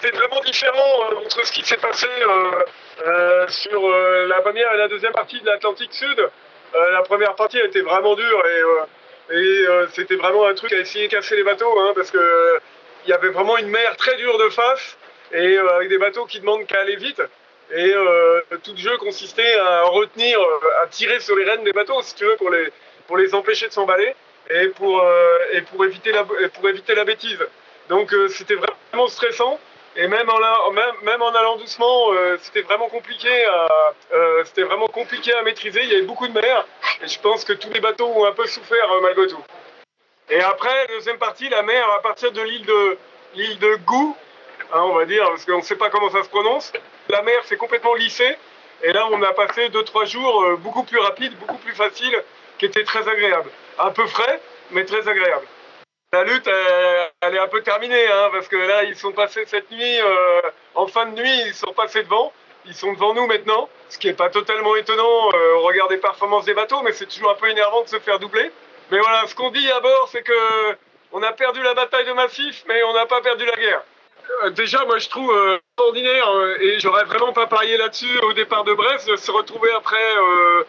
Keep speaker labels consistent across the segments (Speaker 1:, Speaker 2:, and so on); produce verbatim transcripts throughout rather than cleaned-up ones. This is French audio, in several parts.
Speaker 1: c'était vraiment différent euh, entre ce qui s'est passé euh, euh, sur euh, la première et la deuxième partie de l'Atlantique Sud. Euh, la première partie elle était vraiment dure et, euh, et euh, c'était vraiment un truc à essayer de casser les bateaux, hein, parce que euh, il y avait vraiment une mer très dure de face et euh, avec des bateaux qui demandent qu'à aller vite. Et euh, tout le jeu consistait à retenir, à tirer sur les rênes des bateaux, si tu veux, pour les, pour les empêcher de s'emballer et pour, euh, et pour, éviter la, pour éviter la bêtise. Donc euh, c'était vraiment stressant. Et même en, même, même en allant doucement, euh, c'était vraiment compliqué à, euh, c'était vraiment compliqué à maîtriser. Il y avait beaucoup de mer et je pense que tous les bateaux ont un peu souffert euh, malgré tout. Et après, deuxième partie, la mer à partir de l'île de, l'île de Gou, hein, on va dire, parce qu'on ne sait pas comment ça se prononce. La mer s'est complètement lissée et là on a passé deux trois jours euh, beaucoup plus rapides, beaucoup plus faciles, qui étaient très agréables. Un peu frais, mais très agréables. La lutte, elle, elle est un peu terminée, hein, parce que là, ils sont passés cette nuit, euh, en fin de nuit, ils sont passés devant. Ils sont devant nous maintenant, ce qui n'est pas totalement étonnant euh, au regard des performances des bateaux, mais c'est toujours un peu énervant de se faire doubler. Mais voilà, ce qu'on dit à bord, c'est que on a perdu la bataille de Massif, mais on n'a pas perdu la guerre. Euh, déjà, moi, je trouve euh, extraordinaire, euh, et j'aurais vraiment pas parié là-dessus au départ de Brest, de se retrouver après... Euh,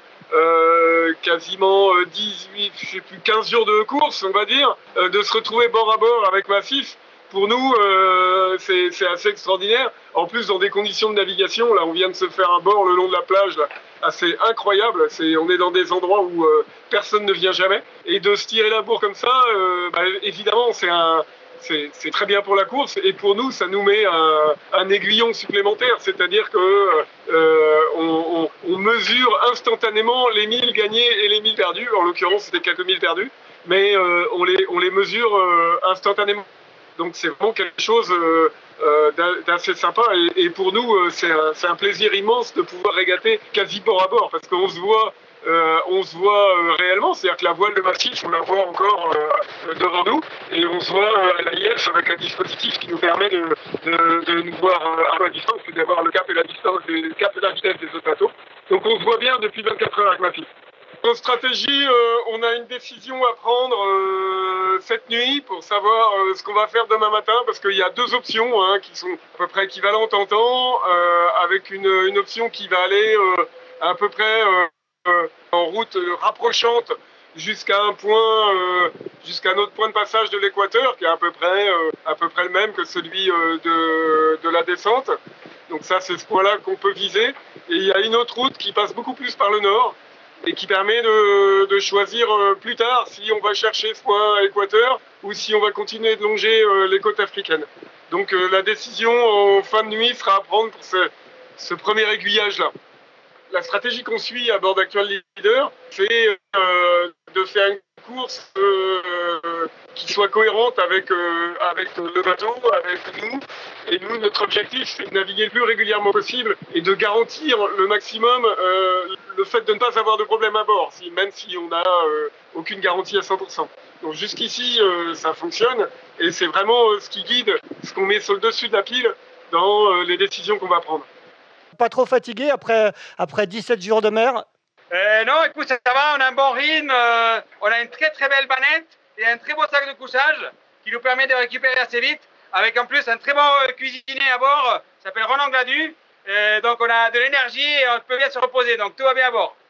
Speaker 1: Euh, quasiment dix-huit, je sais plus, quinze jours de course, on va dire, euh, de se retrouver bord à bord avec Massif. Pour nous, euh, c'est assez extraordinaire. En plus, dans des conditions de navigation, là, on vient de se faire un bord le long de la plage, là, assez incroyable. Est, on est dans des endroits où euh, personne ne vient jamais. Et de se tirer la bourre comme ça, euh, bah, évidemment, c'est un... c'est très bien pour la course et pour nous, ça nous met un, un aiguillon supplémentaire, c'est-à-dire que euh, on, on, on mesure instantanément les milles gagnés et les milles perdus. En l'occurrence, c'était quelques milles perdus, mais euh, on, les, on les mesure euh, instantanément. Donc c'est vraiment quelque chose euh, euh, d'assez sympa et, et pour nous, euh, c'est un, un plaisir immense de pouvoir régater quasi bord à bord parce qu'on se voit Euh, on se voit euh, réellement, c'est-à-dire que la voile de Massif, on la voit encore euh, devant nous, et on se voit euh, à l'A I S avec un dispositif qui nous permet de, de, de nous voir euh, à la distance, et d'avoir le cap et la distance, le cap et la vitesse des autres bateaux. Donc on se voit bien depuis vingt-quatre heures avec Massif. En stratégie, euh, on a une décision à prendre euh, cette nuit pour savoir euh, ce qu'on va faire demain matin, parce qu'il y a deux options hein, qui sont à peu près équivalentes en temps, euh, avec une, une option qui va aller euh, à peu près... Euh, Euh, en route euh, rapprochante jusqu'à un point, euh, jusqu'à notre point de passage de l'équateur, qui est à peu près, euh, à peu près le même que celui euh, de, de la descente. Donc ça, c'est ce point-là qu'on peut viser. Et il y a une autre route qui passe beaucoup plus par le nord et qui permet de, de choisir euh, plus tard si on va chercher ce point à l'équateur ou si on va continuer de longer euh, les côtes africaines. Donc euh, la décision en fin de nuit sera à prendre pour ce, ce premier aiguillage-là. La stratégie qu'on suit à bord d'Actual Leader, c'est euh, de faire une course euh, qui soit cohérente avec, euh, avec le bateau, avec nous. Et nous, notre objectif, c'est de naviguer le plus régulièrement possible et de garantir le maximum euh, le fait de ne pas avoir de problème à bord, si, même si on n'a euh, aucune garantie à cent pour cent. Donc jusqu'ici, euh, ça fonctionne et c'est vraiment euh, ce qui guide ce qu'on met sur le dessus de la pile dans euh, les décisions qu'on va prendre.
Speaker 2: Pas trop fatigué après, après dix-sept jours de mer?
Speaker 3: euh, Non, écoute, ça va, on a un bon rythme, euh, on a une très très belle banette et un très beau sac de couchage qui nous permet de récupérer assez vite, avec en plus un très bon cuisinier à bord, ça s'appelle Ronan Gladu, euh, donc on a de l'énergie et on peut bien se reposer, donc tout va bien à bord.